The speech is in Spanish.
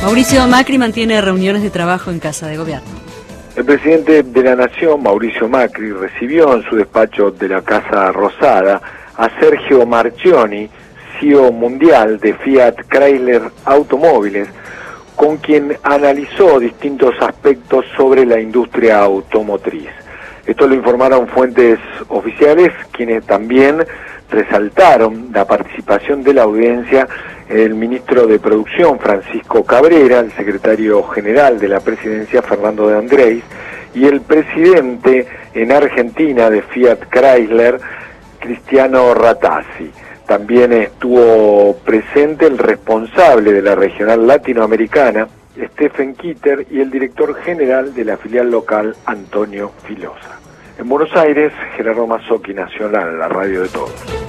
Mauricio Macri mantiene reuniones de trabajo en Casa de Gobierno. El presidente de la Nación, Mauricio Macri, recibió en su despacho de la Casa Rosada a Sergio Marchionne, CEO mundial de Fiat Chrysler Automóviles, con quien analizó distintos aspectos sobre la industria automotriz. Esto lo informaron fuentes oficiales, quienes también resaltaron la participación de la audiencia el ministro de Producción, Francisco Cabrera, el secretario general de la presidencia, Fernando de Andrés, y el presidente en Argentina de Fiat Chrysler, Cristiano Rattasi. También estuvo presente el responsable de la regional latinoamericana, Stephen Kitter, y el director general de la filial local, Antonio Filosa. En Buenos Aires, Gerardo Mazzocchi, Nacional, la radio de todos.